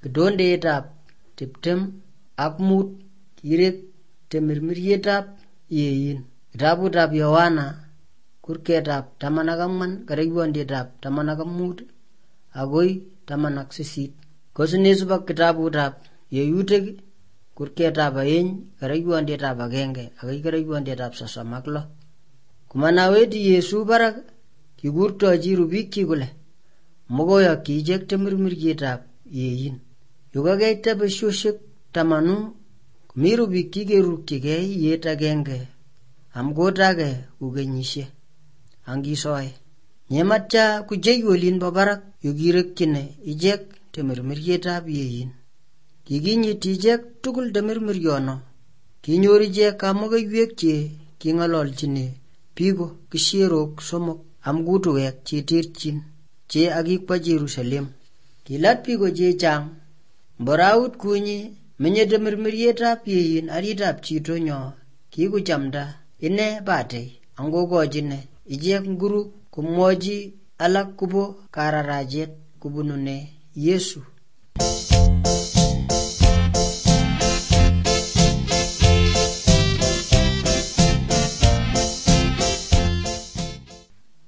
kidondetab 25 kirek temirmiryetab yeyin. Kitabutab Yohana kurketab 14 kereiwondetab 15 agoi 18. Kosinesiba kitabutab Yeyutik kurketab 2 kereiwondetab 1 agoi kereiwondetab 36. Kumanawendi Yesu barak kikurtochi rubikyi kole mokoyokyi ichek temirmiryetab yeyin. Yukakeita besioshek 10 komi rubik kikerukchigei yet agenge amkot age kukenyishe angisoe. Nyematya kuchei olin bo barak yukirekyine ichek temirmiryetab yeyin. Kikinyiti ichek tugul temirmiryono. Kinyor ichek kamukeiwek che king'ololchine biko kisherok 3 amkutuwek cheterchin che akikwa Jerusalem. Kilat biko chechang mboraut kunyi menye temirmiryetab yeyin aritab chitonyo kikuchamda ine batei angokochine ichek nguru kumwochi alak kubo kararachet kubunune Yesu.